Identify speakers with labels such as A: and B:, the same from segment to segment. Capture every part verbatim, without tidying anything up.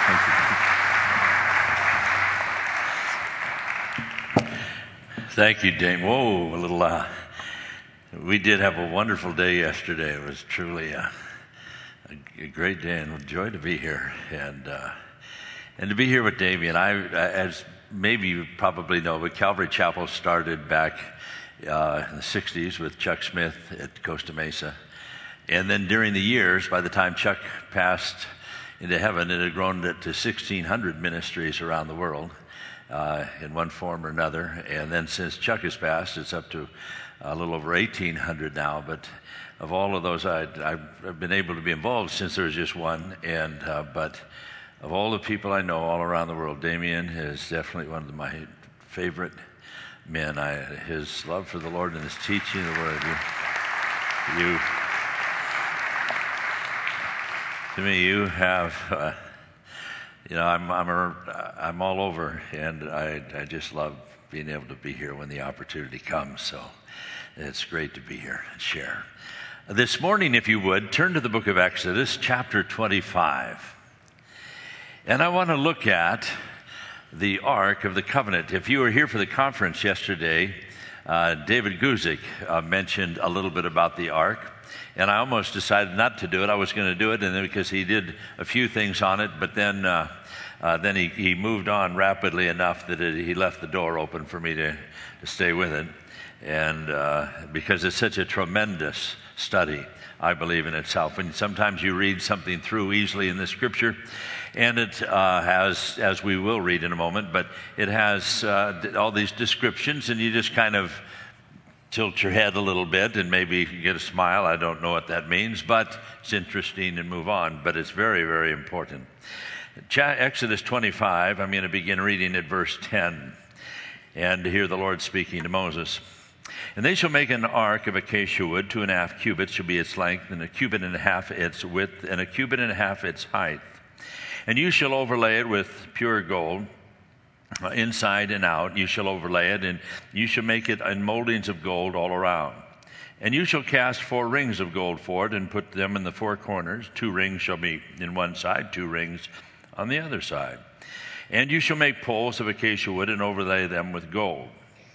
A: Thank you, Dame. Whoa, a little, uh, we did have a wonderful day yesterday. It was truly a, a, a great day and a joy to be here. And uh, and to be here with Damien. I, as maybe you probably know, but Calvary Chapel started back uh, in the sixties with Chuck Smith at Costa Mesa. And then during the years, by the time Chuck passed into heaven, it had grown to sixteen hundred ministries around the world. Uh, in one form or another. And then since Chuck has passed, it's up to a little over eighteen hundred now. But of all of those, I'd, I've been able to be involved since there was just one. And uh, but of all the people I know all around the world, Damien is definitely one of my favorite men. I, his love for the Lord and his teaching of the Word. You, you to me, you have... Uh, You know, I'm I'm a, I'm all over, and I I just love being able to be here when the opportunity comes. So it's great to be here and share. This morning, if you would, turn to the book of Exodus, chapter twenty-five. And I want to look at the Ark of the Covenant. If you were here for the conference yesterday, uh, David Guzik uh, mentioned a little bit about the Ark. And I almost decided not to do it. I was going to do it, and then because he did a few things on it, but then uh, uh, then he, he moved on rapidly enough that it, he left the door open for me to, to stay with it. And uh, because it's such a tremendous study, I believe, in itself. And sometimes you read something through easily in the Scripture, and it uh, has, as we will read in a moment, but it has uh, all these descriptions, and you just kind of tilt your head a little bit and maybe get a smile. I don't know what that means, but it's interesting and move on. But it's very, very important. Exodus twenty-five, I'm going to begin reading at verse ten and to hear the Lord speaking to Moses. And they shall make an ark of acacia wood, two and a half cubits shall be its length, and a cubit and a half its width, and a cubit and a half its height. And you shall overlay it with pure gold, inside and out. You shall overlay it, and you shall make it in moldings of gold all around. And you shall cast four rings of gold for it, and put them in the four corners. Two rings shall be in one side, two rings on the other side. And you shall make poles of acacia wood, and overlay them with gold.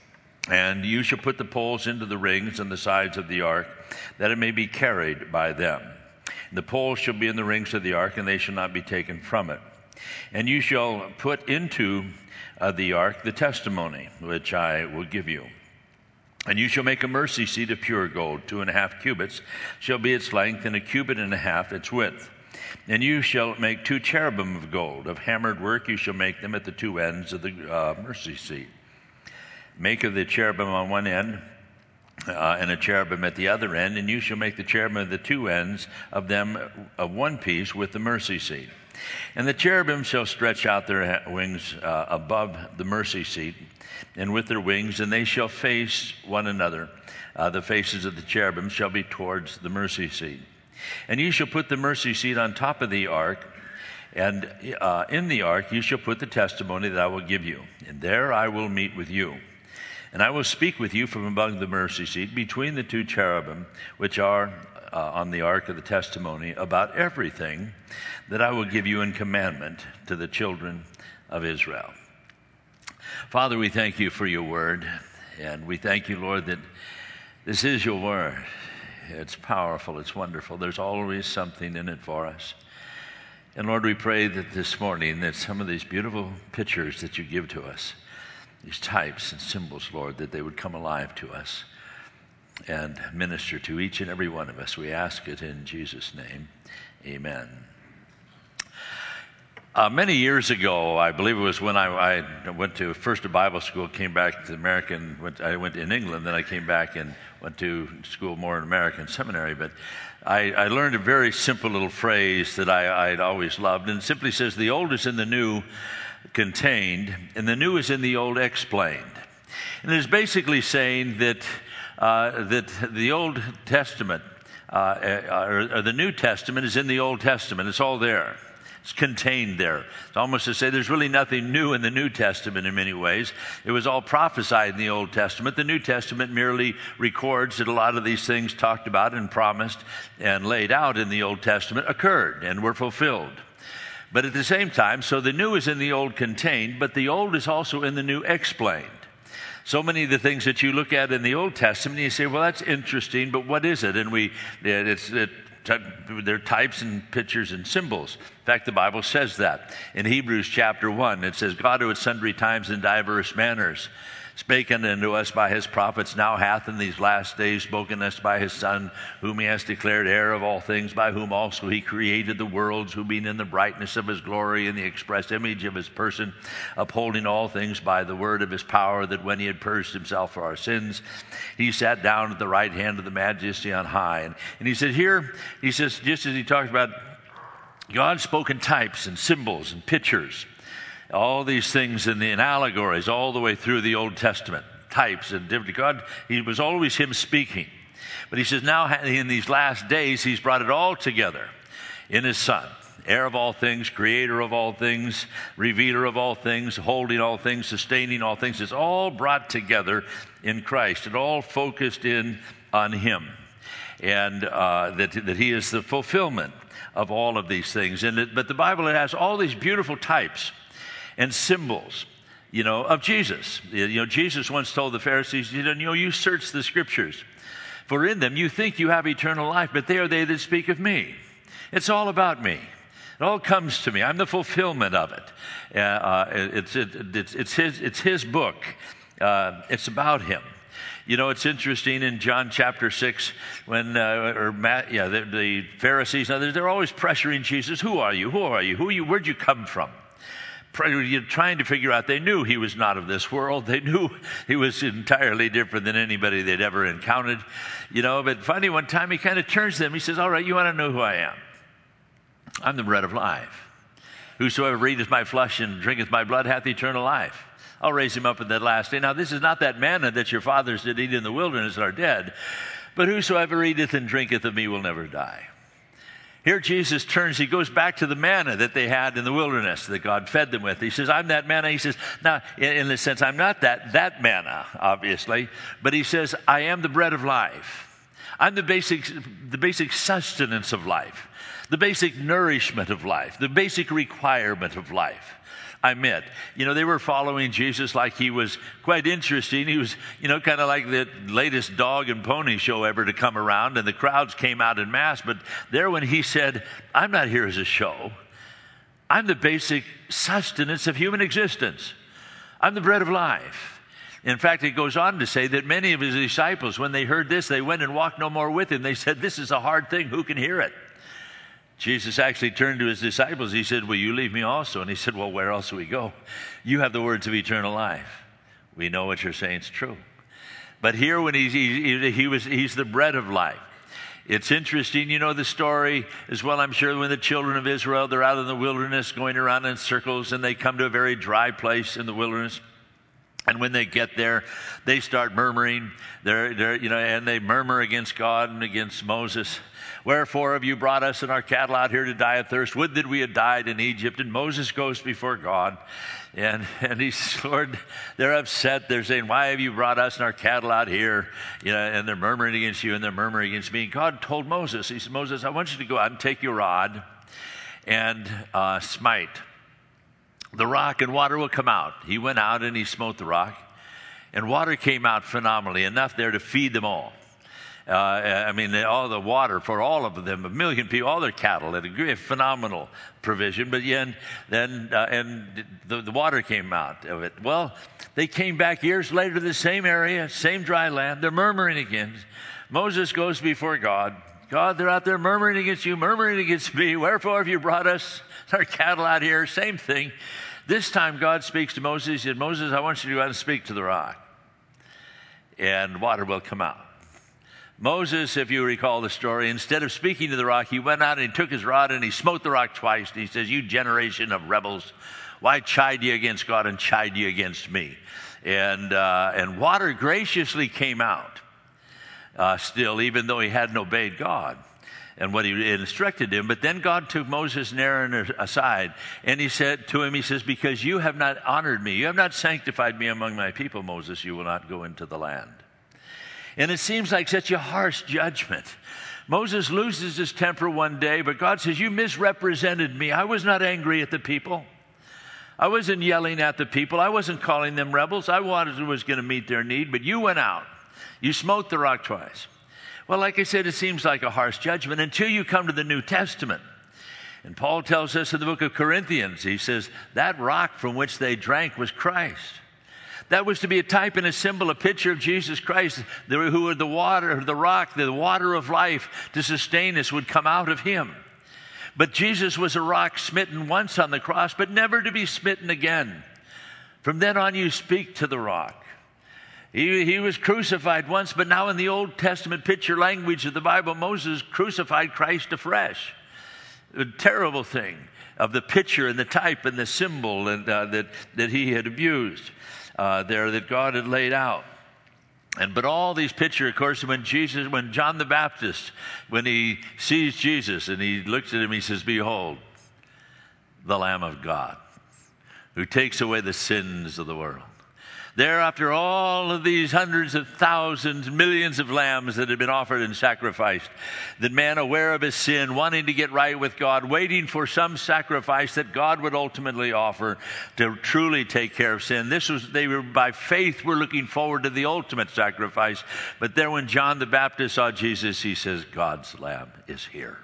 A: And you shall put the poles into the rings on the sides of the ark, that it may be carried by them. And the poles shall be in the rings of the ark, and they shall not be taken from it. And you shall put into of the ark the testimony which I will give you. And you shall make a mercy seat of pure gold, two and a half cubits shall be its length, and a cubit and a half its width. And you shall make two cherubim of gold, of hammered work. You shall make them at the two ends of the uh, mercy seat. Make of the cherubim on one end, uh, and a cherubim at the other end, and you shall make the cherubim at the two ends of them of one piece with the mercy seat. And the cherubim shall stretch out their wings uh, above the mercy seat, and with their wings, and they shall face one another. Uh, the faces of the cherubim shall be towards the mercy seat. And you shall put the mercy seat on top of the ark, and uh, in the ark you shall put the testimony that I will give you. And there I will meet with you. And I will speak with you from among the mercy seat, between the two cherubim, which are uh, on the ark of the testimony, about everything that I will give you in commandment to the children of Israel. Father, we thank you for your word, and we thank you, Lord, that this is your word. It's powerful, it's wonderful. There's always something in it for us. And Lord, we pray that this morning that some of these beautiful pictures that you give to us, these types and symbols, Lord, that they would come alive to us and minister to each and every one of us. We ask it in Jesus' name. Amen. Uh, many years ago, I believe it was when I, I went to first to Bible school, came back to American, went, I went in England, then I came back and went to school more in American seminary. But I, I learned a very simple little phrase that I, I'd always loved, and it simply says, the old is in the new contained, and the new is in the old explained. And it is basically saying that uh, that the Old Testament, uh, or, or the New Testament is in the Old Testament. It's all there. It's contained there. It's almost to say there's really nothing new in the New Testament in many ways. It was all prophesied in the Old Testament. The New Testament merely records that a lot of these things talked about and promised and laid out in the Old Testament occurred and were fulfilled. But at the same time, so the new is in the old contained, but the old is also in the new explained. So many of the things that you look at in the Old Testament, you say, well, that's interesting, but what is it? And we, it's, it, they're types and pictures and symbols. In fact, the Bible says that. In Hebrews chapter one, it says, God who at sundry times in diverse manners spake unto us by his prophets, now hath in these last days spoken us by his Son, whom he has declared heir of all things, by whom also he created the worlds, who being in the brightness of his glory and the express image of his person, upholding all things by the word of his power, that when he had purged himself for our sins, he sat down at the right hand of the majesty on high. And, and he said here, he says, just as he talks about God spoke in types and symbols and pictures, all these things in the in allegories all the way through the Old Testament, types and different. God, he was always him speaking. But he says now in these last days, he's brought it all together in his Son, heir of all things, creator of all things, revealer of all things, holding all things, sustaining all things. It's all brought together in Christ. It all focused in on him. And uh, that, that he is the fulfillment of all of these things. And it, but the Bible, it has all these beautiful types and symbols, you know, of Jesus. You know, Jesus once told the Pharisees, you know, you search the Scriptures, for in them you think you have eternal life, but they are they that speak of me. It's all about me. It all comes to me. I'm the fulfillment of it. Uh, uh, it's, it, it's, it's, his, it's his book. Uh, it's about him. You know, it's interesting in John chapter six, when, uh, or Matt, yeah, the, the Pharisees, now they're, they're always pressuring Jesus. Who are you? Who are you? Who are you? Where'd you come from? Trying to figure out, they knew he was not of this world. They knew he was entirely different than anybody they'd ever encountered. You know, but finally one time he kind of turns to them. He says, all right, you want to know who I am? I'm the bread of life. Whosoever eateth my flesh and drinketh my blood hath eternal life. I'll raise him up in that last day. Now, this is not that manna that your fathers did eat in the wilderness and are dead, but whosoever eateth and drinketh of me will never die. Here Jesus turns, he goes back to the manna that they had in the wilderness that God fed them with. He says, I'm that manna. He says, now, in, in a sense, I'm not that, that manna, obviously, but he says, I am the bread of life. I'm the basic, the basic sustenance of life, the basic nourishment of life, the basic requirement of life. I met. You know, they were following Jesus like he was quite interesting. He was, you know, kind of like the latest dog and pony show ever to come around, and the crowds came out en masse. But there when he said, I'm not here as a show. I'm the basic sustenance of human existence. I'm the bread of life. In fact, it goes on to say that many of his disciples, when they heard this, they went and walked no more with him. They said, this is a hard thing. Who can hear it? Jesus actually turned to his disciples. He said, will you leave me also? And he said, well, where else will we go? You have the words of eternal life. We know what you're saying is true. But here when he's, he, he was, he's the bread of life. It's interesting, you know the story as well, I'm sure, when the children of Israel, they're out in the wilderness going around in circles, and they come to a very dry place in the wilderness. And when they get there, they start murmuring. They're, they're, you know, and they murmur against God and against Moses. Wherefore have you brought us and our cattle out here to die of thirst? Would that we had died in Egypt. And Moses goes before God. And, and he says, Lord, they're upset. They're saying, why have you brought us and our cattle out here? You know, and they're murmuring against you and they're murmuring against me. And God told Moses, he said, Moses, I want you to go out and take your rod and uh, smite the rock, and water will come out. He went out and he smote the rock, and water came out phenomenally, enough there to feed them all. Uh, I mean, all the water for all of them, a million people, all their cattle, at a phenomenal provision. But yeah, and then uh, and the, the water came out of it. Well, they came back years later to the same area, same dry land. They're murmuring again. Moses goes before God. God, they're out there murmuring against you, murmuring against me. Wherefore have you brought us our cattle out here? Same thing. This time God speaks to Moses. He said, Moses, I want you to go out and speak to the rock, and water will come out. Moses, if you recall the story, instead of speaking to the rock, he went out and he took his rod and he smote the rock twice. And he says, you generation of rebels, why chide ye against God and chide ye against me? And, uh, and water graciously came out uh, still, even though he hadn't obeyed God and what he instructed him. But then God took Moses and Aaron aside, and he said to him, he says, because you have not honored me, you have not sanctified me among my people, Moses, you will not go into the land. And it seems like such a harsh judgment Moses loses his temper one day, but God says, you misrepresented me. I was not angry at the people. I wasn't yelling at the people. I wasn't calling them rebels. I wanted was going to meet their need, but you went out. You smote the rock twice. Well, like I said, it seems like a harsh judgment until you come to the New Testament. And Paul tells us in the book of Corinthians, he says, that rock from which they drank was Christ. That was to be a type and a symbol, a picture of Jesus Christ, who were the water, the rock, the water of life to sustain us would come out of him. But Jesus was a rock smitten once on the cross, but never to be smitten again. From then on, you speak to the rock. He, he was crucified once, but now in the Old Testament picture language of the Bible, Moses crucified Christ afresh. A terrible thing of the picture and the type and the symbol and, uh, that, that he had abused. Uh, there that God had laid out. And but all these pictures, of course, when Jesus, when John the Baptist, when he sees Jesus and he looks at him, he says, behold, the Lamb of God, who takes away the sins of the world. There, after all of these hundreds of thousands, millions of lambs that had been offered and sacrificed, the man aware of his sin, wanting to get right with God, waiting for some sacrifice that God would ultimately offer to truly take care of sin. This was, they were by faith were looking forward to the ultimate sacrifice. But there when John the Baptist saw Jesus, he says, God's Lamb is here,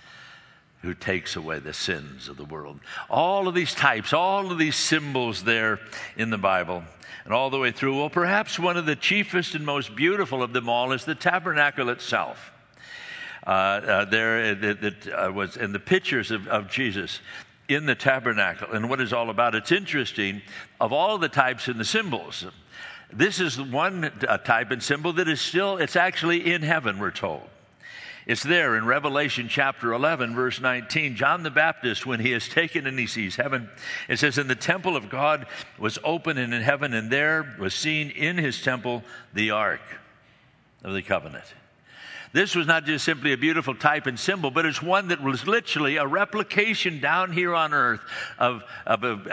A: who takes away the sins of the world. All of these types, all of these symbols there in the Bible. And all the way through, well, perhaps one of the chiefest and most beautiful of them all is the tabernacle itself. Uh, uh, there that, that uh, was in the pictures of, of Jesus in the tabernacle and what it's all about. It's interesting, of all the types and the symbols, this is one uh, type and symbol that is still, it's actually in heaven, we're told. It's there in Revelation chapter eleven, verse nineteen. John the Baptist, when he is taken and he sees heaven, it says, and the temple of God was open in heaven, and there was seen in his temple the ark of the covenant. This was not just simply a beautiful type and symbol, but it's one that was literally a replication down here on earth of, of, of,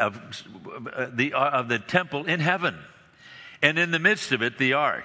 A: of, the, of the temple in heaven. And in the midst of it, the ark.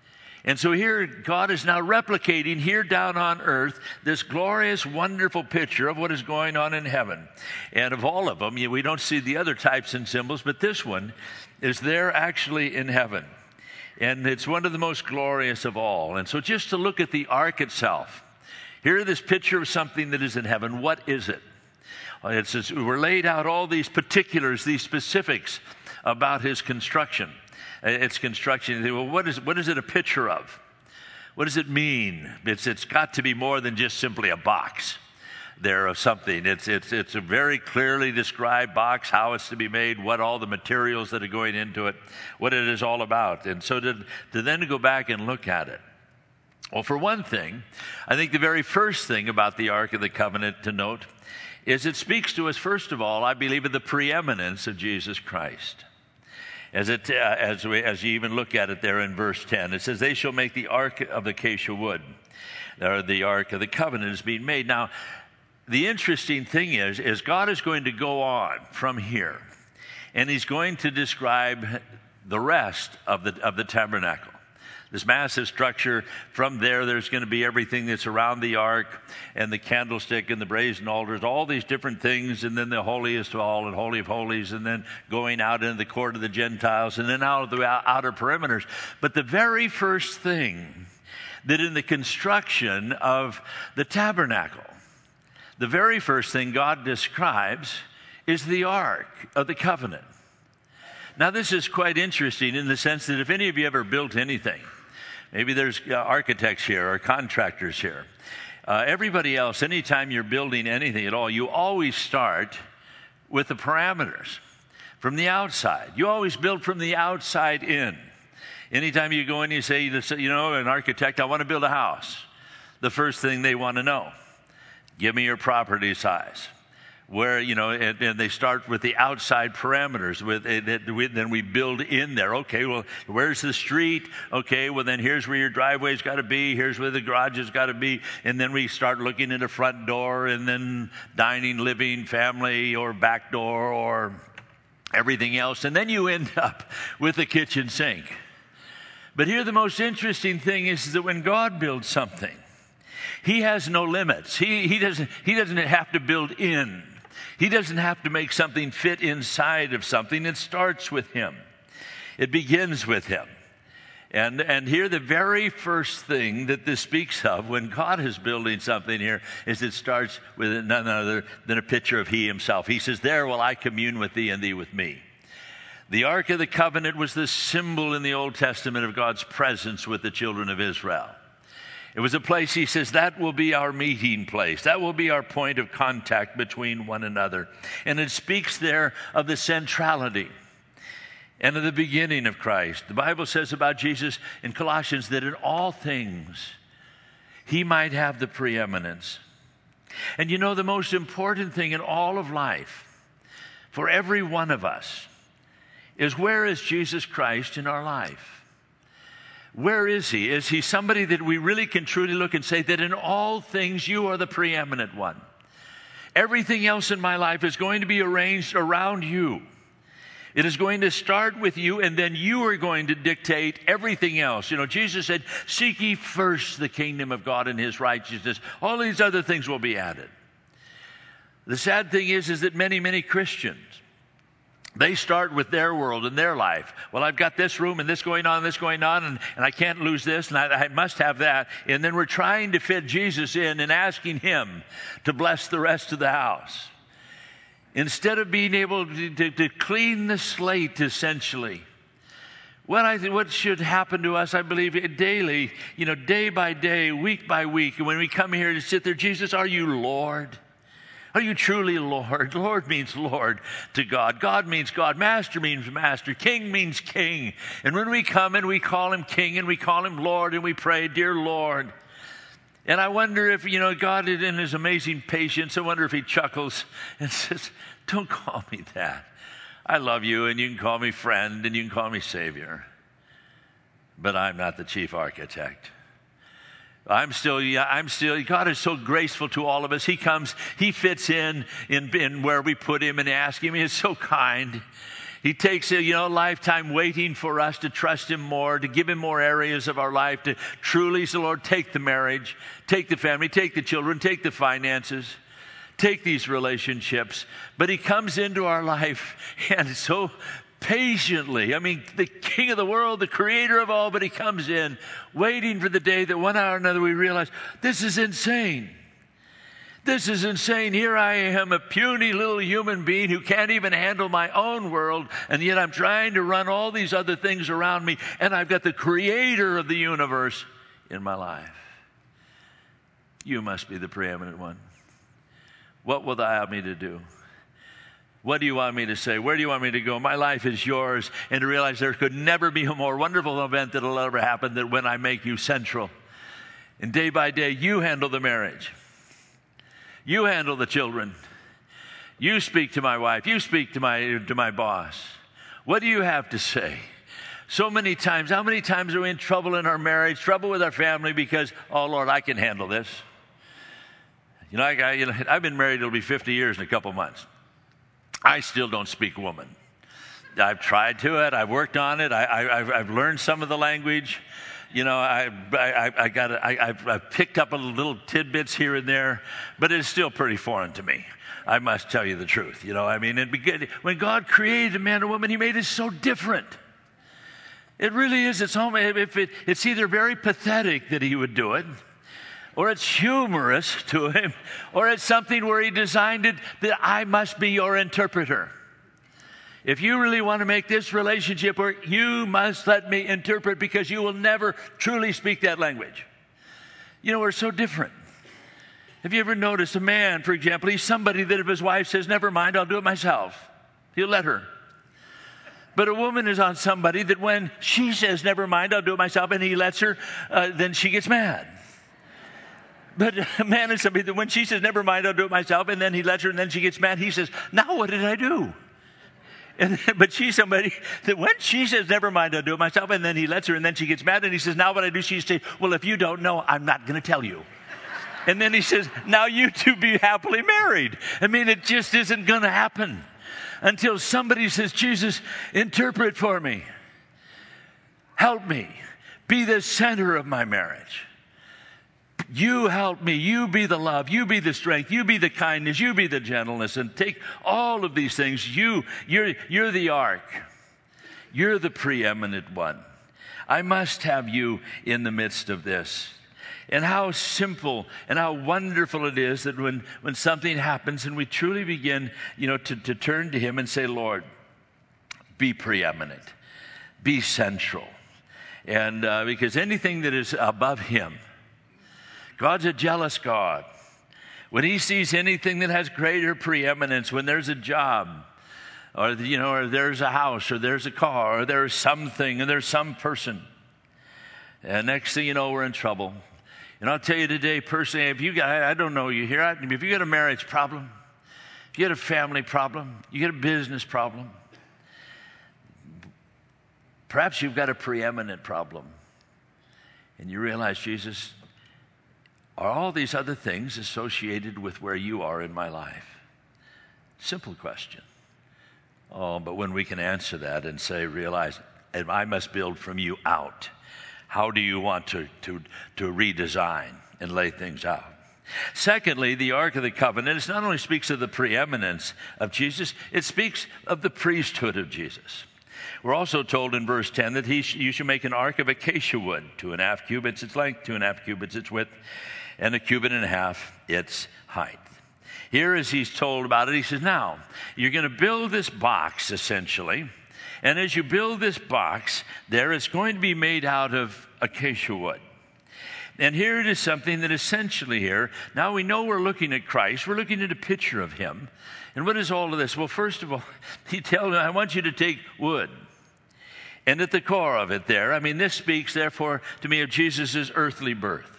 A: And so here, God is now replicating here down on earth this glorious, wonderful picture of what is going on in heaven. And of all of them, we don't see the other types and symbols, but this one is there actually in heaven. And it's one of the most glorious of all. And so just to look at the ark itself, here this picture of something that is in heaven. What is it? It's just, we're laid out all these particulars, these specifics about his construction. Its construction. Well, what is what is it a picture of? What does it mean? It's it's got to be more than just simply a box there of something. It's it's it's a very clearly described box, how it's to be made, what all the materials that are going into it, what it is all about. And so to, to then go back and look at it. Well, for one thing, I think the very first thing about the Ark of the Covenant to note is it speaks to us, first of all, I believe, of the preeminence of Jesus Christ. As it, uh, as we, as you even look at it there in verse ten, it says, they shall make the ark of the acacia wood. Or the ark of the covenant is being made. Now, the interesting thing is, is God is going to go on from here, and he's going to describe the rest of the, of the tabernacle. This massive structure. From there, there's going to be everything that's around the ark and the candlestick and the brazen altars, all these different things, and then the holiest of all and holy of holies, and then going out into the court of the Gentiles, and then out of the outer perimeters. But the very first thing that in the construction of the tabernacle, the very first thing God describes is the ark of the covenant. Now, this is quite interesting in the sense that if any of you ever built anything, maybe there's uh, architects here or contractors here. Uh, everybody else, anytime you're building anything at all, you always start with the parameters from the outside. You always build from the outside in. Anytime you go in, you say, you know, an architect, I want to build a house. The first thing they want to know, give me your property size. Where, you know, and, and they start with the outside parameters. With it, it, we, then we build in there. Okay, well, where's the street? Okay, well, then here's where your driveway's got to be. Here's where the garage has got to be. And then we start looking at the front door, and then dining, living, family, or back door, or everything else. And then you end up with the kitchen sink. But here the most interesting thing is that when God builds something, He has no limits. He, he, doesn't, he doesn't have to build in. He doesn't have to make something fit inside of something. It starts with him. It begins with him. And, and here the very first thing that this speaks of when God is building something here is it starts with none other than a picture of he himself. He says, there will I commune with thee and thee with me. The Ark of the Covenant was the symbol in the Old Testament of God's presence with the children of Israel. It was a place, he says, that will be our meeting place. That will be our point of contact between one another. And it speaks there of the centrality and of the beginning of Christ. The Bible says about Jesus in Colossians that in all things he might have the preeminence. And you know, the most important thing in all of life for every one of us is, where is Jesus Christ in our life? Where is he? Is he somebody that we really can truly look and say that in all things you are the preeminent one? Everything else in my life is going to be arranged around you. It is going to start with you, and then you are going to dictate everything else. You know, Jesus said, seek ye first the kingdom of God and his righteousness. All these other things will be added. The sad thing is, is that many, many Christians, they start with their world and their life. Well, I've got this room and this going on and this going on, and, and I can't lose this, and I, I must have that. And then we're trying to fit Jesus in and asking him to bless the rest of the house, instead of being able to, to, to clean the slate, essentially. What I th- what should happen to us, I believe, daily, you know, day by day, week by week, and when we come here to sit there, Jesus, are you Lord? Are you truly Lord? Lord means Lord to God. God means God. Master means master. King means king. And when we come and we call him king and we call him Lord and we pray, dear Lord. And I wonder if, you know, God in his amazing patience, I wonder if he chuckles and says, don't call me that. I love you, and you can call me friend, and you can call me Savior. But I'm not the chief architect. I'm still, yeah, I'm still, God is so graceful to all of us. He comes, he fits in, in, in where we put him and ask him. He is so kind. He takes a, you know, lifetime waiting for us to trust him more, to give him more areas of our life, to truly say, Lord, take the marriage, take the family, take the children, take the finances, take these relationships. But he comes into our life and so patiently, I mean, the king of the world, the creator of all, but he comes in waiting for the day that one hour or another we realize, this is insane. This is insane. Here I am, a puny little human being who can't even handle my own world, and yet I'm trying to run all these other things around me, and I've got the creator of the universe in my life. You must be the preeminent one. What will thou have me to do? What do you want me to say? Where do you want me to go? My life is yours. And to realize there could never be a more wonderful event that will ever happen than when I make you central. And day by day, you handle the marriage. You handle the children. You speak to my wife. You speak to my, to my boss. What do you have to say? So many times, how many times are we in trouble in our marriage, trouble with our family because, oh, Lord, I can handle this. You know, I, I, you know, I've been married, it'll be fifty years in a couple months. I still don't speak woman. I've tried to it. I've worked on it. I, I, I've, I've learned some of the language. You know, I, I, I got, I, I've, I've picked up a little tidbits here and there, but it's still pretty foreign to me. I must tell you the truth. You know, I mean, it began, when God created a man and woman, he made it so different. It really is. It's almost, if it, it's either very pathetic that he would do it, or it's humorous to him, or it's something where he designed it that I must be your interpreter. If you really want to make this relationship work, you must let me interpret, because you will never truly speak that language. You know, we're so different. Have you ever noticed a man, for example, he's somebody that if his wife says, never mind, I'll do it myself, he'll let her. But a woman is on somebody that when she says, never mind, I'll do it myself, and he lets her, uh, then she gets mad. But a man is somebody that when she says, never mind, I'll do it myself, and then he lets her, and then she gets mad, he says, now what did I do? And, but she's somebody that when she says, never mind, I'll do it myself, and then he lets her, and then she gets mad, and he says, now what I do? She says, well, if you don't know, I'm not going to tell you. And then he says, now you two be happily married. I mean, it just isn't going to happen until somebody says, Jesus, interpret for me. Help me. Be the center of my marriage. You help me. You be the love. You be the strength. You be the kindness. You be the gentleness. And take all of these things. You, you're, you're the ark. You're the preeminent one. I must have you in the midst of this. And how simple and how wonderful it is that when, when something happens and we truly begin, you know, to, to turn to him and say, Lord, be preeminent, be central. And uh, because anything that is above him, God's a jealous God. When he sees anything that has greater preeminence, when there's a job, or, you know, or there's a house, or there's a car, or there's something, and there's some person, and next thing you know, we're in trouble. And I'll tell you today, personally, if you got, I don't know you here, if you got a marriage problem, if you got a family problem, you got a business problem, perhaps you've got a preeminent problem, and you realize, Jesus, are all these other things associated with where you are in my life? Simple question. Oh, but when we can answer that and say, realize, and I must build from you out. How do you want to, to, to redesign and lay things out? Secondly, the Ark of the Covenant, it not only speaks of the preeminence of Jesus, it speaks of the priesthood of Jesus. We're also told in verse ten that he sh- you should make an ark of acacia wood, two and a half cubits its length, two and a half cubits its width, and a cubit and a half its height. Here, as he's told about it, he says, now, you're going to build this box, essentially, and as you build this box, there it's going to be made out of acacia wood. And here it is something that essentially here, now we know we're looking at Christ, we're looking at a picture of him. And what is all of this? Well, first of all, he tells me, I want you to take wood. And at the core of it there, I mean, this speaks, therefore, to me of Jesus' earthly birth.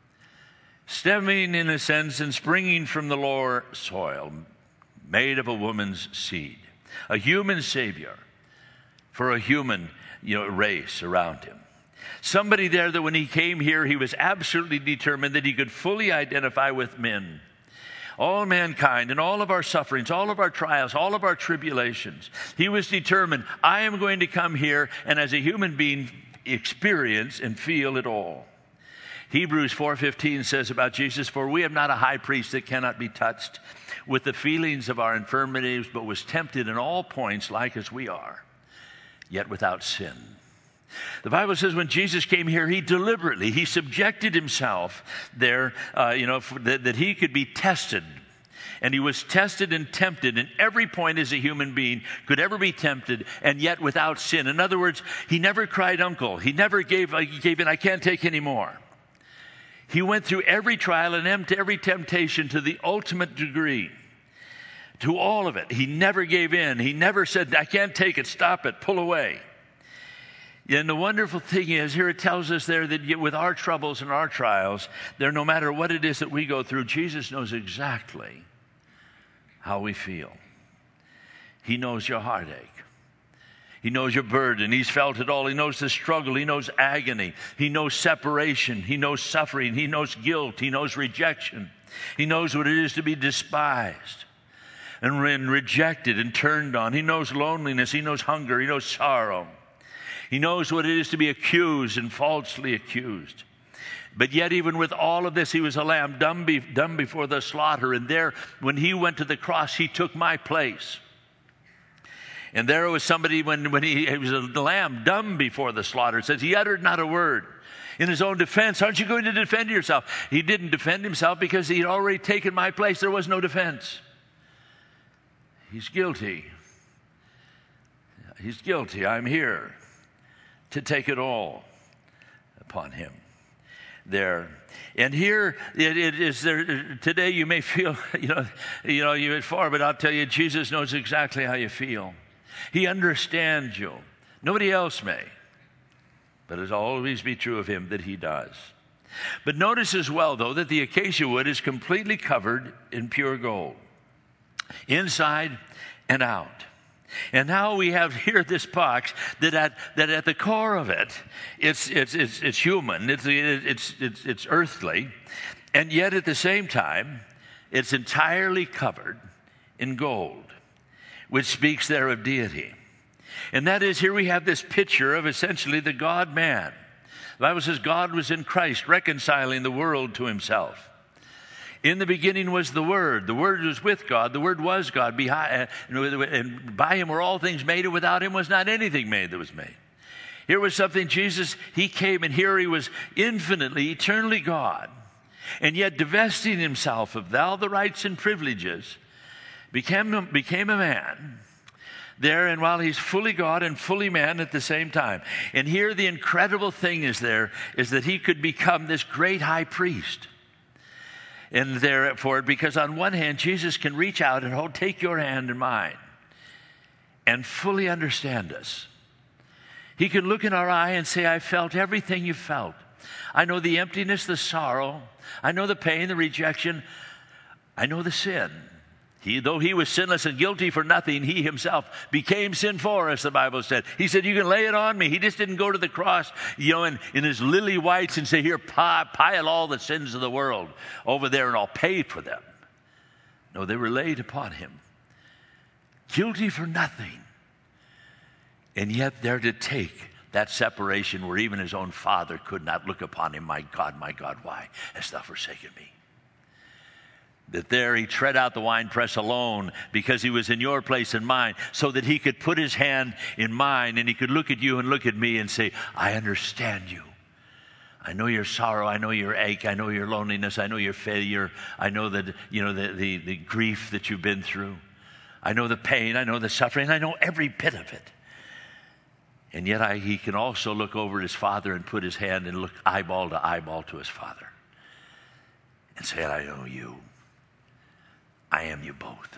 A: Stemming, in a sense, and springing from the lower soil, made of a woman's seed. A human Savior for a human, you know, race around him. Somebody there that when he came here, he was absolutely determined that he could fully identify with men. All mankind and all of our sufferings, all of our trials, all of our tribulations. He was determined, I am going to come here and as a human being experience and feel it all. Hebrews four fifteen says about Jesus, for we have not a high priest that cannot be touched with the feelings of our infirmities, but was tempted in all points like as we are, yet without sin. The Bible says when Jesus came here, he deliberately, he subjected himself there, uh, you know, for, that, that he could be tested. And he was tested and tempted in every point as a human being could ever be tempted, and yet without sin. In other words, he never cried uncle. He never gave, uh, he gave in, I can't take any more. He went through every trial and every temptation to the ultimate degree, to all of it. He never gave in. He never said, I can't take it, stop it, pull away. And the wonderful thing is, here it tells us there that with our troubles and our trials, there, no matter what it is that we go through, Jesus knows exactly how we feel. He knows your heartache. He knows your burden. He's felt it all. He knows the struggle. He knows agony. He knows separation. He knows suffering. He knows guilt. He knows rejection. He knows what it is to be despised and rejected and turned on. He knows loneliness. He knows hunger. He knows sorrow. He knows what it is to be accused and falsely accused. But yet, even with all of this, he was a lamb dumb, be, dumb before the slaughter. And there, when he went to the cross, he took my place. And there was somebody, when, when he, he was a lamb dumb before the slaughter, it says he uttered not a word. In his own defense, aren't you going to defend yourself? He didn't defend himself because he had already taken my place. There was no defense. He's guilty. He's guilty. I'm here to take it all upon him. There. And here it, it is there today. You may feel, you know, you know, you're far, but I'll tell you, Jesus knows exactly how you feel. He understands you. Nobody else may. But it'll always be true of him that he does. But notice as well, though, that the acacia wood is completely covered in pure gold, inside and out. And now we have here this box that at, that at the core of it, it's, it's, it's, it's human, it's, it's, it's, it's earthly, and yet at the same time, it's entirely covered in gold, which speaks there of deity. And that is, here we have this picture of essentially the God-man, The Bible says God was in Christ, reconciling the world to himself. In the beginning was the Word. The Word was with God. The Word was God. Behind, and by him were all things made, and without him was not anything made that was made. Here was something, Jesus, he came, and here he was infinitely, eternally God, and yet divesting himself of all the rights and privileges, became, became a man there, and while he's fully God and fully man at the same time. And here the incredible thing is there, is that he could become this great high priest. And therefore, because on one hand, Jesus can reach out and hold, take your hand in mine and fully understand us. He can look in our eye and say, I felt everything you felt. I know the emptiness, the sorrow. I know the pain, the rejection. I know the sin. He, though he was sinless and guilty for nothing, he himself became sin for us, the Bible said. He said, you can lay it on me. He just didn't go to the cross, you know, in, in his lily whites and say, here, pile all the sins of the world over there and I'll pay for them. No, they were laid upon him. Guilty for nothing. And yet there to take that separation where even his own father could not look upon him. My God, my God, why hast thou forsaken me? That there he tread out the winepress alone because he was in your place and mine, so that he could put his hand in mine and he could look at you and look at me and say, I understand you. I know your sorrow. I know your ache. I know your loneliness. I know your failure. I know that, you know, the, the, the grief that you've been through. I know the pain. I know the suffering. I know every bit of it. And yet I, he can also look over at his father and put his hand and look eyeball to eyeball to his father and say, I know you. I am you both.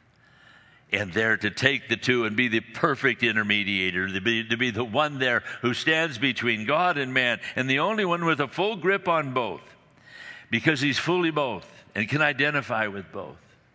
A: And there to take the two and be the perfect intermediator, to be, to be the one there who stands between God and man, and the only one with a full grip on both, because he's fully both and can identify with both.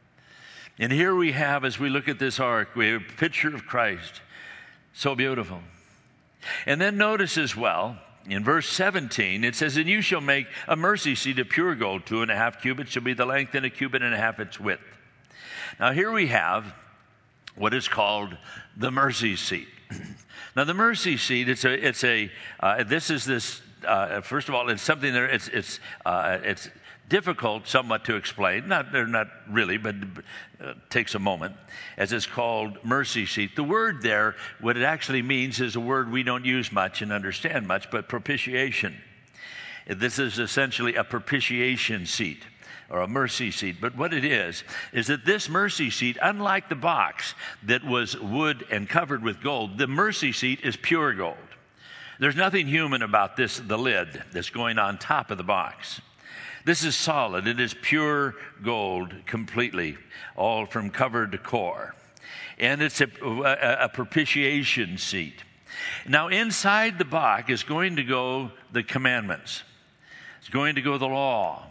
A: And here we have, as we look at this ark, we have a picture of Christ. So beautiful. And then notice as well, in verse seventeen, it says, and you shall make a mercy seat of pure gold. Two and a half cubits shall be the length, and a cubit and a half its width. Now here we have what is called the mercy seat. Now the mercy seat, it's a, it's a, uh, this is this, uh, first of all, it's something that it's, it's, uh, it's difficult somewhat to explain. Not, they're not really, but uh, takes a moment, as it's called mercy seat. The word there, what it actually means is a word we don't use much and understand much, but propitiation. This is essentially a propitiation seat or a mercy seat. But what it is, is that this mercy seat, unlike the box that was wood and covered with gold, the mercy seat is pure gold. There's nothing human about this, the lid that's going on top of the box. This is solid. It is pure gold completely, all from cover to core. And it's a, a, a propitiation seat. Now, inside the box is going to go the commandments. It's going to go the law.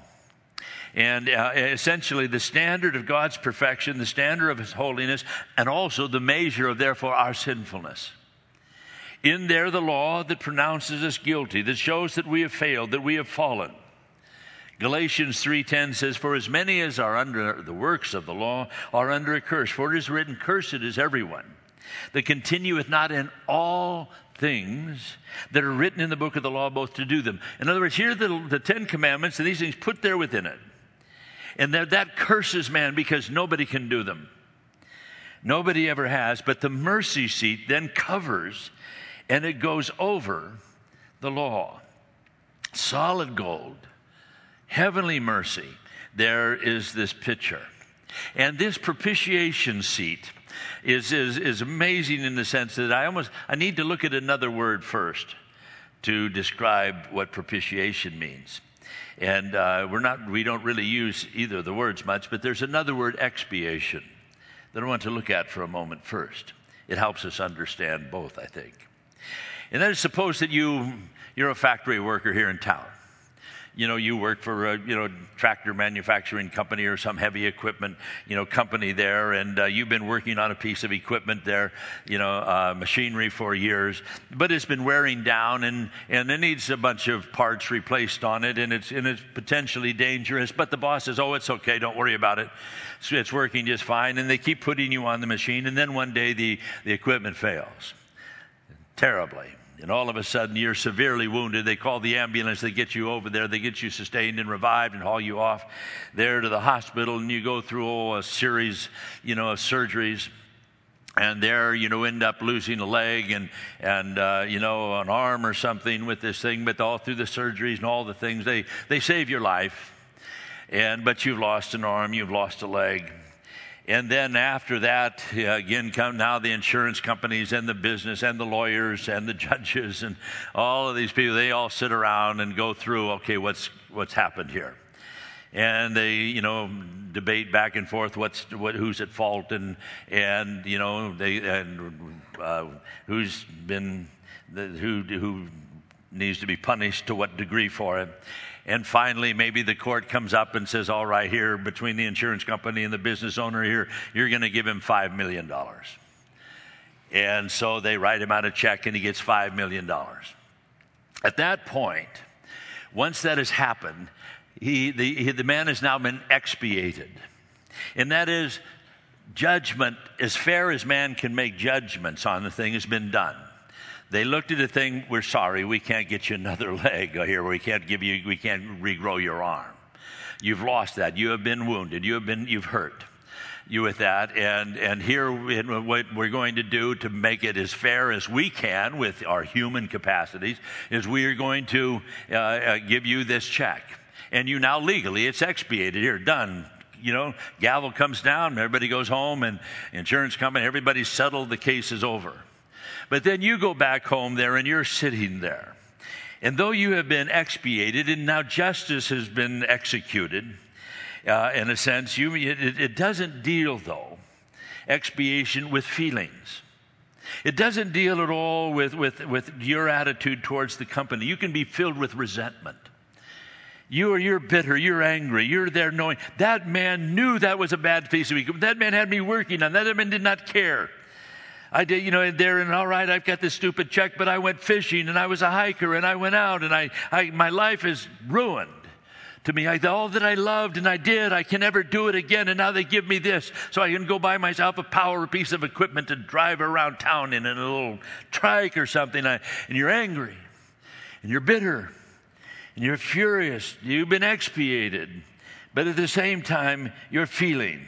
A: And uh, essentially the standard of God's perfection, the standard of his holiness, and also the measure of, therefore, our sinfulness. In there, the law that pronounces us guilty, that shows that we have failed, that we have fallen. Galatians three ten says, for as many as are under the works of the law are under a curse. For it is written, cursed is everyone that continueth not in all things that are written in the book of the law, both to do them. In other words, here are the, the Ten Commandments, and these things put there within it. And that, that curses man because nobody can do them. Nobody ever has. But the mercy seat then covers, and it goes over the law. Solid gold. Heavenly mercy. There is this picture. And this propitiation seat is, is, is amazing in the sense that I almost, I need to look at another word first to describe what propitiation means. And uh, we're not, we don't really use either of the words much, but there's another word, expiation, that I want to look at for a moment first. It helps us understand both, I think. And that is, suppose that you, you're a factory worker here in town. You know, you work for a, you know, tractor manufacturing company or some heavy equipment, you know, company there, and uh, you've been working on a piece of equipment there, you know, uh, machinery for years, but it's been wearing down, and, and it needs a bunch of parts replaced on it, and it's, and it's potentially dangerous, but the boss says, oh, it's okay, don't worry about it. So it's working just fine, and they keep putting you on the machine, and then one day the, the equipment fails terribly. And all of a sudden, you're severely wounded. They call the ambulance. They get you over there. They get you sustained and revived and haul you off there to the hospital. And you go through oh, a series, you know, of surgeries. And there, you know, end up losing a leg and, and uh, you know, an arm or something with this thing. But all through the surgeries and all the things, they, they save your life. And but you've lost an arm. You've lost a leg. And then after that, again, come now the insurance companies and the business and the lawyers and the judges and all of these people, they all sit around and go through, okay, what's what's happened here? And they, you know, debate back and forth what's what, who's at fault and and you know they and uh, who's been the, who who needs to be punished to what degree for it. And finally, maybe the court comes up and says, all right, here, between the insurance company and the business owner here, you're going to give him five million dollars. And so they write him out a check, and he gets five million dollars. At that point, once that has happened, he, the, he, the man has now been expiated. And that is, judgment, as fair as man can make judgments on the thing, has been done. They looked at the thing, we're sorry, we can't get you another leg here. We can't give you, we can't regrow your arm. You've lost that. You have been wounded. You have been, you've hurt you with that. And, and here, what we're going to do to make it as fair as we can with our human capacities is we are going to uh, uh, give you this check. And you now legally, it's expiated. Here, done. You know, gavel comes down, everybody goes home, and insurance company, everybody's settled, the case is over. But then you go back home there and you're sitting there. And though you have been expiated and now justice has been executed, uh, in a sense, you, it, it doesn't deal, though, expiation with feelings. It doesn't deal at all with, with, with your attitude towards the company. You can be filled with resentment. You are, you're bitter, you're angry, you're there knowing that man knew that was a bad piece of equipment. That man had me working on that. That man did not care. I did, you know, there and all right, I've got this stupid check, but I went fishing and I was a hiker and I went out and I, I my life is ruined to me. I, all that I loved and I did, I can never do it again. And now they give me this so I can go buy myself a power piece of equipment to drive around town in, in a little trike or something. I, and you're angry and you're bitter and you're furious. You've been expiated. But at the same time, your feelings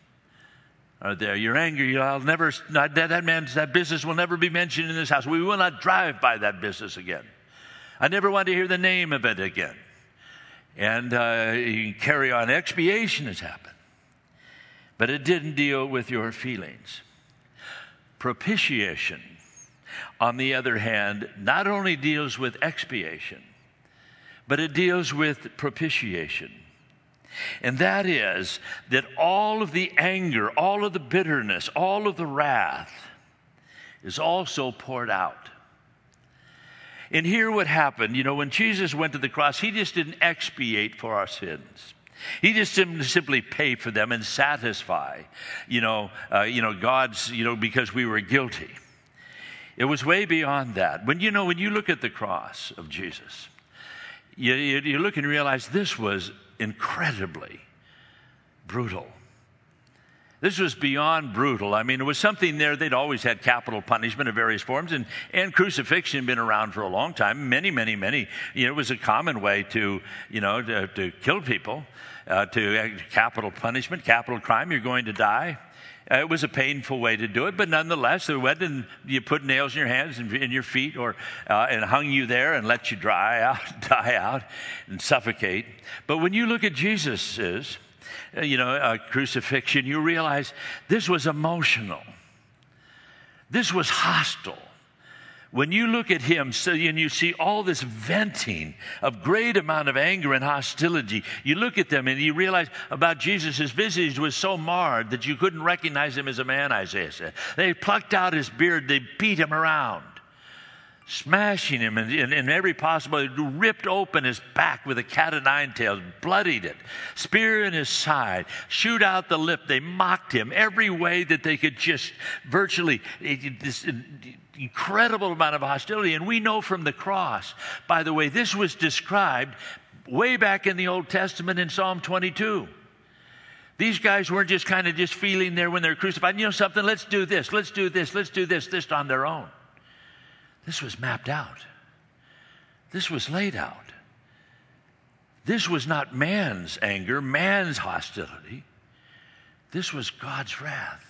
A: are there. You're angry. I'll never, that, that man's, that business will never be mentioned in this house. We will not drive by that business again. I never want to hear the name of it again. And uh, you can carry on. Expiation has happened. But it didn't deal with your feelings. Propitiation, on the other hand, not only deals with expiation, but it deals with propitiation. And that is that all of the anger, all of the bitterness, all of the wrath is also poured out. And here what happened, you know, when Jesus went to the cross, he just didn't expiate for our sins. He just didn't simply pay for them and satisfy, you know, uh, you know, God's, you know, because we were guilty. It was way beyond that. When, you know, when you look at the cross of Jesus, you, you, you look and realize this was incredibly brutal. This was beyond brutal. I mean, it was something there. They'd always had capital punishment of various forms, and, and crucifixion had been around for a long time. Many, many, many. You know, it was a common way to, you know, to, to kill people, uh, to capital punishment, capital crime. You're going to die. Uh, it was a painful way to do it, but nonetheless, they went and you put nails in your hands and in your feet, or uh, and hung you there and let you dry out, die out, and suffocate. But when you look at Jesus's, uh, you know, uh, crucifixion, you realize this was emotional. This was hostile. When you look at him so, and you see all this venting of great amount of anger and hostility, you look at them and you realize about Jesus, his visage was so marred that you couldn't recognize him as a man, Isaiah said. They plucked out his beard, they beat him around, smashing him in, in, in every possible, ripped open his back with a cat o' nine tails, bloodied it, spear in his side, shoot out the lip. They mocked him every way that they could, just virtually, this incredible amount of hostility. And we know from the cross, by the way, this was described way back in the Old Testament in Psalm twenty-two. These guys weren't just kind of just feeling there when they're crucified. You know something? Let's do this. Let's do this. Let's do this. This on their own. This was mapped out. This was laid out. This was not man's anger, man's hostility. This was God's wrath.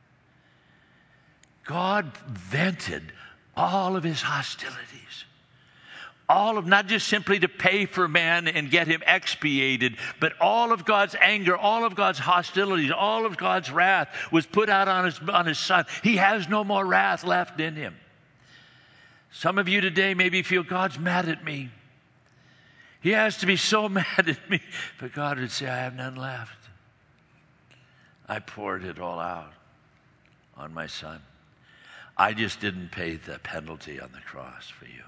A: God vented all of his hostilities. All of, not just simply to pay for man and get him expiated, but all of God's anger, all of God's hostilities, all of God's wrath was put out on his, on his son. He has no more wrath left in him. Some of you today maybe feel God's mad at me. He has to be so mad at me. But God would say, I have none left. I poured it all out on my son. I just didn't pay the penalty on the cross for you.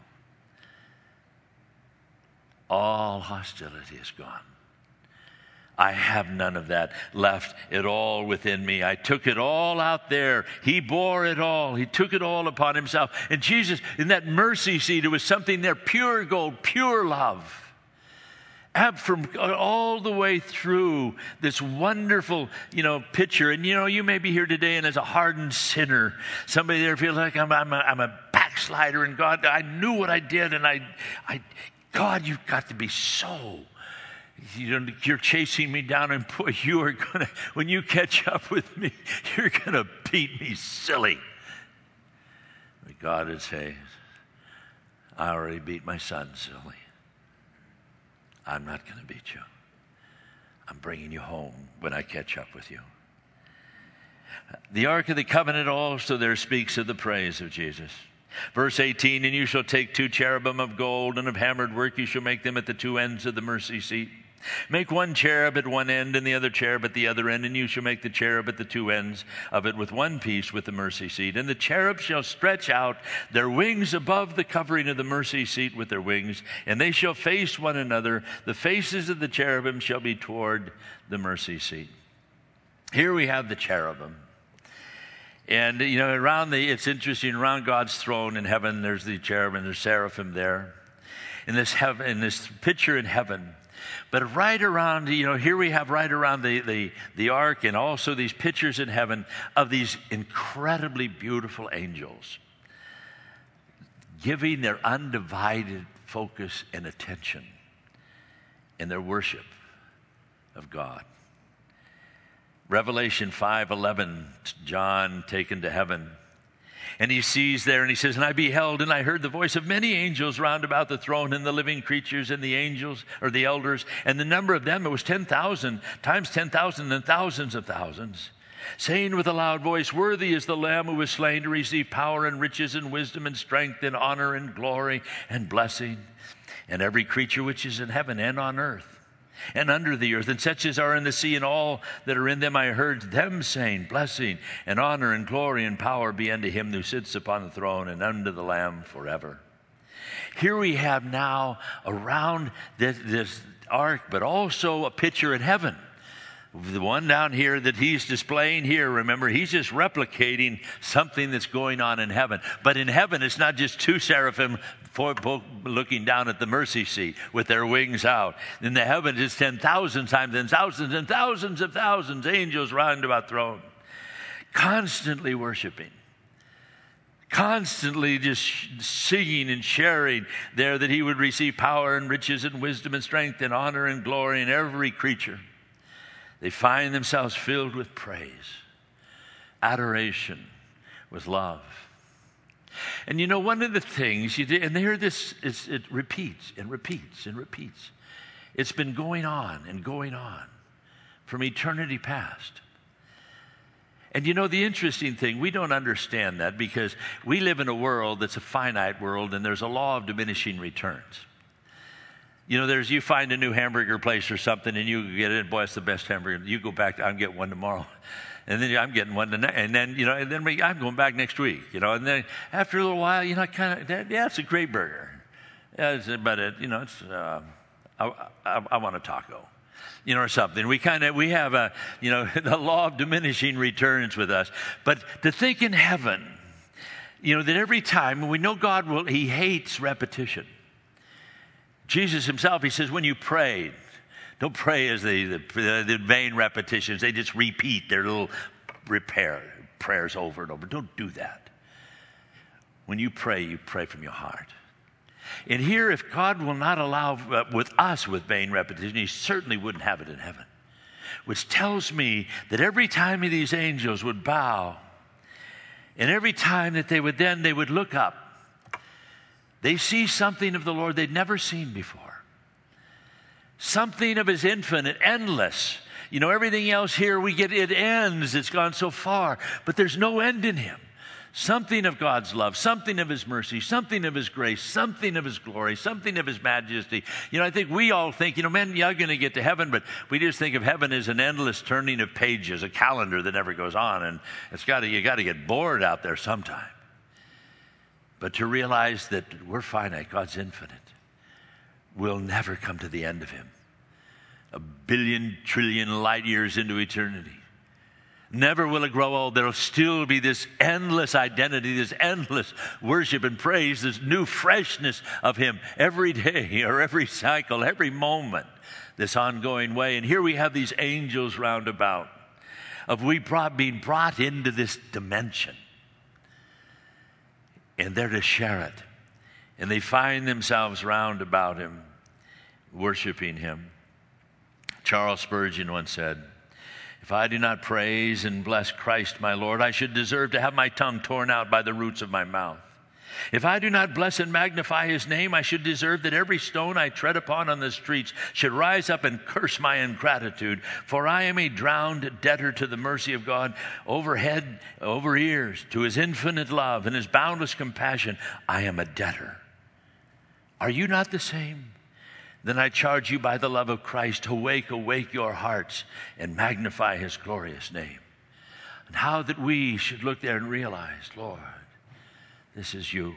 A: All hostility is gone. I have none of that left at all within me. I took it all out there. He bore it all. He took it all upon himself. And Jesus, in that mercy seat, it was something there, pure gold, pure love. Ab from all the way through this wonderful, you know, picture. And, you know, you may be here today and as a hardened sinner, somebody there feels like I'm, I'm, a, I'm a backslider and God, I knew what I did and I, I, God, you've got to be so, you know, you're chasing me down and boy, you are going to, when you catch up with me, you're going to beat me silly. But God would say, I already beat my son silly. I'm not going to beat you. I'm bringing you home when I catch up with you. The Ark of the Covenant also there speaks of the praise of Jesus. Verse eighteen, and you shall take two cherubim of gold, and of hammered work you shall make them at the two ends of the mercy seat. Make one cherub at one end and the other cherub at the other end, and you shall make the cherub at the two ends of it with one piece with the mercy seat. And the cherubs shall stretch out their wings above the covering of the mercy seat with their wings, and they shall face one another. The faces of the cherubim shall be toward the mercy seat. Here we have the cherubim. And, you know, around the, it's interesting, around God's throne in heaven, there's the cherubim, there's seraphim there. In this heaven, in this picture in heaven. But right around, you know, here we have right around the, the, the ark and also these pictures in heaven of these incredibly beautiful angels giving their undivided focus and attention in their worship of God. Revelation five eleven, John taken to heaven. And he sees there and he says, and I beheld and I heard the voice of many angels round about the throne and the living creatures and the angels or the elders. And the number of them, it was ten thousand times ten thousand and thousands of thousands, saying with a loud voice, worthy is the Lamb who was slain to receive power and riches and wisdom and strength and honor and glory and blessing. And every creature which is in heaven and on earth and under the earth, and such as are in the sea, and all that are in them, I heard them saying, blessing and honor and glory and power be unto him who sits upon the throne and unto the Lamb forever. Here we have now around this, this ark, but also a picture in heaven. The one down here that he's displaying here, remember, he's just replicating something that's going on in heaven. But in heaven, it's not just two seraphim for, looking down at the mercy seat with their wings out. In the heavens, it's ten thousand times and thousands and thousands of thousands, angels round about throne, constantly worshiping, constantly just singing and sharing there that he would receive power and riches and wisdom and strength and honor and glory in every creature. They find themselves filled with praise, adoration, with love. And you know, one of the things, you did, and there this, is, it repeats and repeats and repeats. It's been going on and going on from eternity past. And you know, the interesting thing, we don't understand that because we live in a world that's a finite world and there's a law of diminishing returns. You know, there's, you find a new hamburger place or something and you get it, boy, it's the best hamburger. You go back, I'll get one tomorrow. And then I'm getting one tonight. And then, you know, and then we, I'm going back next week, you know. And then after a little while, you know, kind of, yeah, it's a great burger. Yeah, it's, but, it, you know, it's, uh, I, I, I want a taco, you know, or something. We kind of, we have a, you know, the law of diminishing returns with us. But to think in heaven, you know, that every time, we know God will, he hates repetition. Jesus himself, he says, when you pray, don't pray as the, the, the vain repetitions. They just repeat their little repair prayers over and over. Don't do that. when you pray, you pray from your heart. And here, if God will not allow uh, with us with vain repetition, he certainly wouldn't have it in heaven. Which tells me that every time these angels would bow, and every time that they would then, they would look up, they see something of the Lord they'd never seen before. Something of his infinite, endless. You know, everything else here we get, it ends. It's gone so far. But there's no end in him. Something of God's love, something of his mercy, something of his grace, something of his glory, something of his majesty. You know, I think we all think, you know, man, you're going to get to heaven, but we just think of heaven as an endless turning of pages, a calendar that never goes on, and it's got to, you got to get bored out there sometime. But to realize that we're finite, God's infinite, we'll never come to the end of him. A billion, trillion light years into eternity. Never will it grow old. There will still be this endless identity, this endless worship and praise, this new freshness of him every day or every cycle, every moment, this ongoing way. And here we have these angels round about, of we brought, being brought into this dimension. And they're to share it. And they find themselves round about him, worshiping him. Charles Spurgeon once said, "If I do not praise and bless Christ my Lord, I should deserve to have my tongue torn out by the roots of my mouth. If I do not bless and magnify his name, I should deserve that every stone I tread upon on the streets should rise up and curse my ingratitude. For I am a drowned debtor to the mercy of God, overhead, over ears, to his infinite love and his boundless compassion. I am a debtor. Are you not the same? Then I charge you by the love of Christ, awake, awake your hearts and magnify his glorious name." And how that we should look there and realize, Lord, this is you.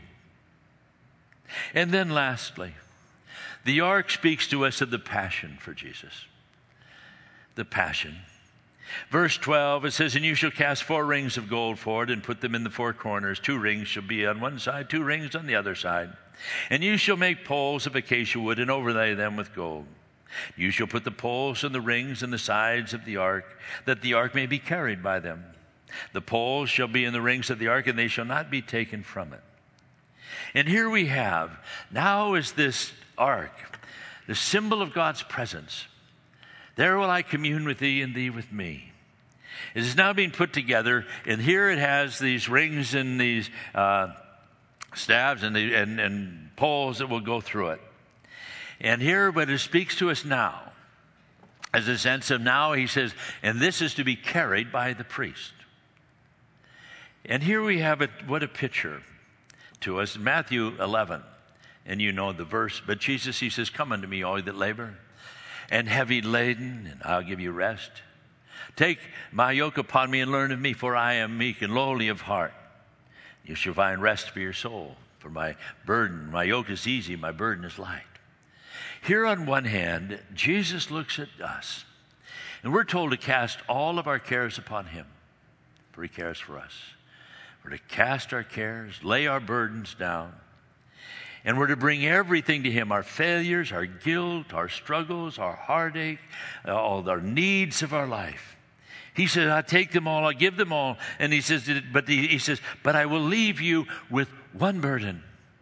A: And then lastly, the ark speaks to us of the passion for Jesus. The passion. Verse twelve, it says, "And you shall cast four rings of gold for it and put them in the four corners. Two rings shall be on one side, two rings on the other side. And you shall make poles of acacia wood and overlay them with gold. You shall put the poles and the rings in the sides of the ark, that the ark may be carried by them. The poles shall be in the rings of the ark, and they shall not be taken from it." And here we have, now is this ark, the symbol of God's presence. There will I commune with thee, and thee with me. It is now being put together, and here it has these rings and these uh, staves and, the, and, and poles that will go through it. And here, but it speaks to us now, as a sense of now, he says, and this is to be carried by the priest. And here we have it, what a picture to us. Matthew eleven, and you know the verse, but Jesus, he says, "Come unto me, all ye that labor and heavy laden, and I'll give you rest. Take my yoke upon me and learn of me, for I am meek and lowly of heart. You shall find rest for your soul. For my burden, my yoke is easy, my burden is light." Here on one hand, Jesus looks at us, and we're told to cast all of our cares upon him, for he cares for us. We're to cast our cares, lay our burdens down, and we're to bring everything to him, our failures, our guilt, our struggles, our heartache, all our needs of our life. He says, "I take them all, I give them all." And he says, but he, he says, "But I will leave you with one burden."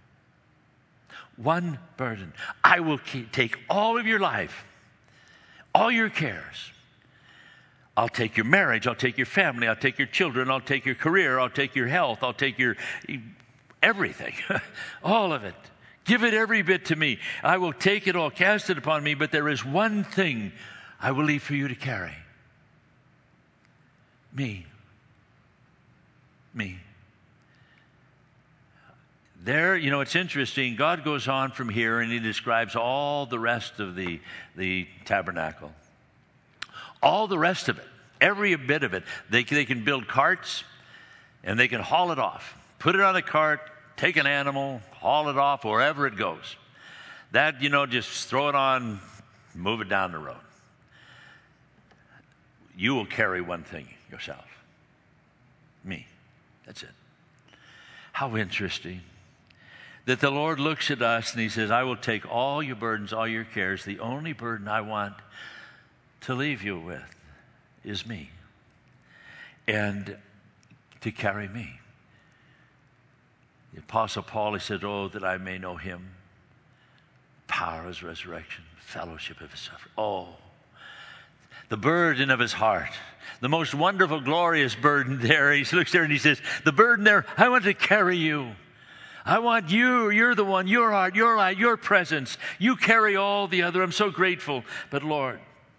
A: One burden. I will keep, take all of your life, all your cares. I'll take your marriage, I'll take your family, I'll take your children, I'll take your career, I'll take your health, I'll take your everything, all of it. Give it every bit to me. I will take it all, cast it upon me, but there is one thing I will leave for you to carry. Me. Me. There, you know, it's interesting. God goes on from here and he describes all the rest of the, the tabernacle. All the rest of it, every bit of it. They, they can build carts and they can haul it off. Put it on a cart, take an animal, haul it off wherever it goes. That, you know, just throw it on, move it down the road. You will carry one thing yourself. Me. That's it. How interesting that the Lord looks at us and he says, "I will take all your burdens, all your cares. The only burden I want to leave you with is me, and to carry me." The Apostle Paul, he said, oh, that I may know him, power of his resurrection, fellowship of his suffering. Oh, the burden of his heart, the most wonderful, glorious burden there. He looks there and he says, the burden there, I want to carry you. I want you, you're the one, your heart, your light, your presence. You carry all the other. I'm so grateful. But Lord,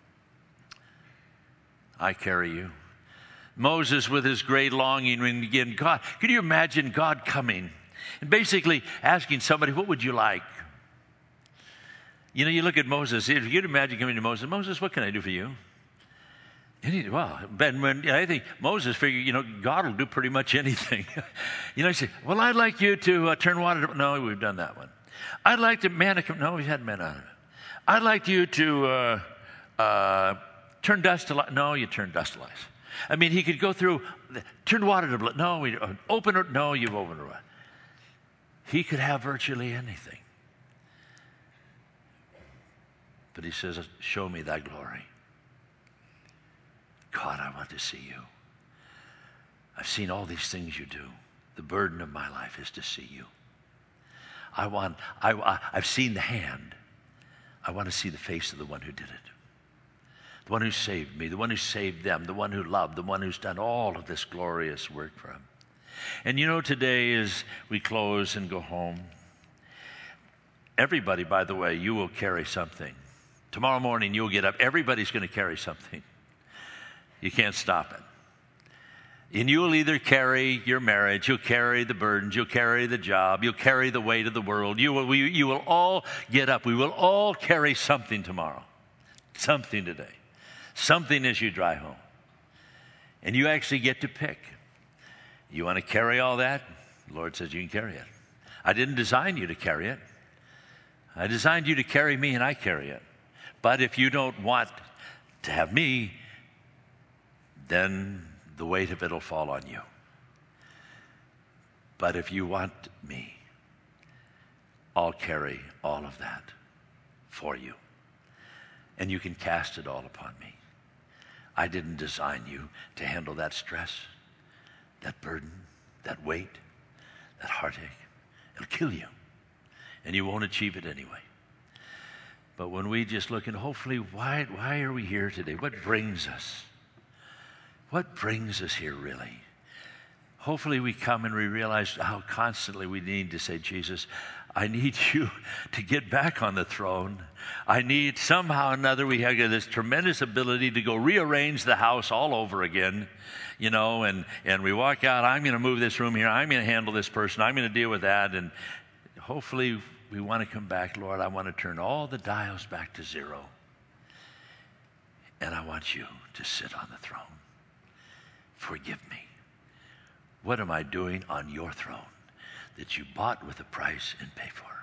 A: I carry you. Moses with his great longing, when again, God, could you imagine God coming and basically asking somebody, what would you like? You know, you look at Moses, if you'd imagine coming to Moses, Moses, what can I do for you? And he, well, Ben, when, you know, I think Moses figured, you know, God will do pretty much anything. You know, he said, well, I'd like you to uh, turn water to, no, we've done that one. I'd like to manna come, no, we've had manna out of it. I'd like you to uh, uh, turn dust to life, no, you turn dust to life. I mean, he could go through, turn water to blood, no, we, uh, open it, no, you've opened it. He could have virtually anything. But he says, show me thy glory. God, I want to see you. I've seen all these things you do. The burden of my life is to see you. I want, I, I, I've seen the hand. I want to see the face of the one who did it. The one who saved me, the one who saved them, the one who loved, the one who's done all of this glorious work for him. And you know, today as we close and go home, everybody, by the way, you will carry something. Tomorrow morning you'll get up. Everybody's going to carry something. You can't stop it. And you'll either carry your marriage, you'll carry the burdens, you'll carry the job, you'll carry the weight of the world. You will, we, you will all get up. We will all carry something tomorrow. Something today. Something as you drive home. And you actually get to pick. You want to carry all that? The Lord says you can carry it. I didn't design you to carry it. I designed you to carry me, and I carry it. But if you don't want to have me, then the weight of it will fall on you. But if you want me, I'll carry all of that for you. And you can cast it all upon me. I didn't design you to handle that stress, that burden, that weight, that heartache. It'll kill you. And you won't achieve it anyway. But when we just look and hopefully, why, why are we here today? What brings us? What brings us here, really? Hopefully we come and we realize how constantly we need to say, Jesus, I need you to get back on the throne. I need somehow or another, we have this tremendous ability to go rearrange the house all over again, you know, and, and we walk out, I'm going to move this room here, I'm going to handle this person, I'm going to deal with that, and hopefully we want to come back, Lord, I want to turn all the dials back to zero, and I want you to sit on the throne. Forgive me. What am I doing on your throne that you bought with a price and paid for?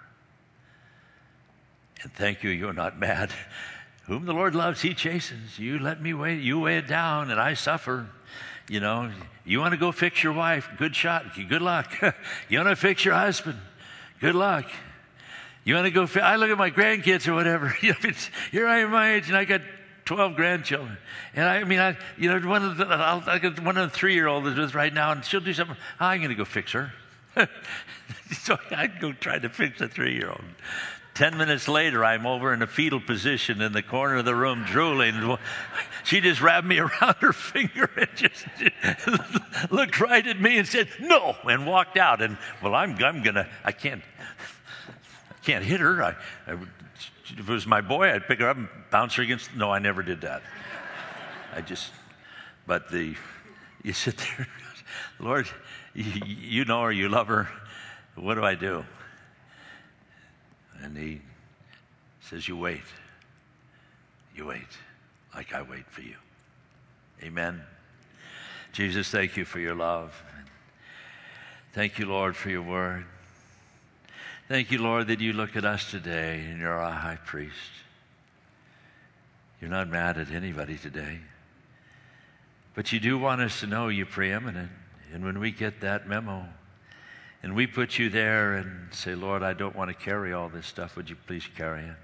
A: And thank you, you're not mad. Whom the Lord loves, he chastens. You let me weigh, you weigh it down, and I suffer. You know, you want to go fix your wife? Good shot. Good luck. You want to fix your husband? Good luck. You want to go? Fi- I look at my grandkids or whatever. Here I am, my age, and I got twelve grandchildren. And I, I mean, I, you know, one of the, I'll, I got one of the three-year-olds is with right now, and she'll do something. I'm going to go fix her. So I'd go try to fix a three-year-old. Ten minutes later, I'm over in a fetal position in the corner of the room, drooling. She just wrapped me around her finger and just looked right at me and said, "No," and walked out. And well, I'm, I'm gonna, I can't, I can't hit her. I, I, if it was my boy, I'd pick her up and bounce her against. No, I never did that. I just, but the, you sit there, Lord, you, you know her, you love her. What do I do? And he says, you wait. You wait like I wait for you. Amen. Jesus, thank you for your love. Thank you, Lord, for your word. Thank you, Lord, that you look at us today and you're our high priest. You're not mad at anybody today. But you do want us to know you're preeminent. And when we get that memo, and we put you there and say, Lord, I don't want to carry all this stuff. Would you please carry it?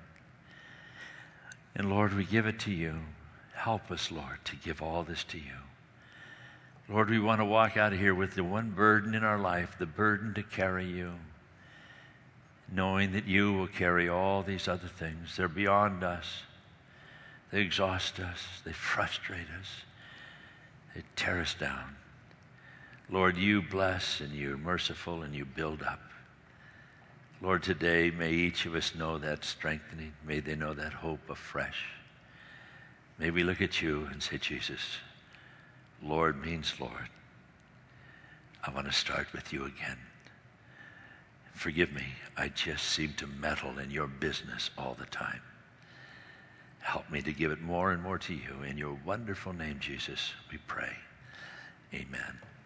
A: And Lord, we give it to you. Help us, Lord, to give all this to you. Lord, we want to walk out of here with the one burden in our life, the burden to carry you, knowing that you will carry all these other things. They're beyond us. They exhaust us. They frustrate us. They tear us down. Lord, you bless and you're merciful and you build up. Lord, today may each of us know that strengthening. May they know that hope afresh. May we look at you and say, Jesus, Lord means Lord. I want to start with you again. Forgive me, I just seem to meddle in your business all the time. Help me to give it more and more to you. In your wonderful name, Jesus, we pray. Amen.